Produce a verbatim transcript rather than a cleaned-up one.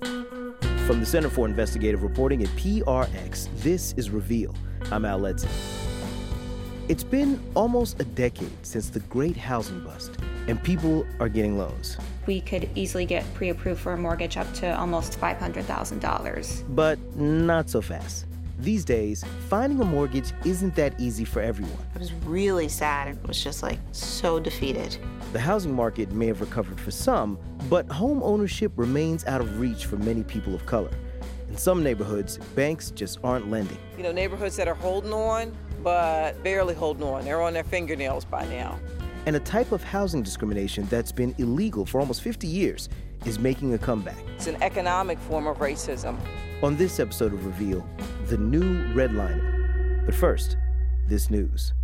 From the Center for Investigative Reporting at P R X, this is Reveal. I'm Al Letson. It's been almost a decade since the great housing bust, and people are getting loans. We could easily get pre-approved for a mortgage up to almost five hundred thousand dollars. But not so fast. These days, finding a mortgage isn't that easy for everyone. I was really sad. It was just like so defeated. The housing market may have recovered for some, but home ownership remains out of reach for many people of color. In some neighborhoods, banks just aren't lending. You know, neighborhoods that are holding on, but barely holding on. They're on their fingernails by now. And a type of housing discrimination that's been illegal for almost fifty years is making a comeback. It's an economic form of racism. On this episode of Reveal, the new redlining. But first, this news.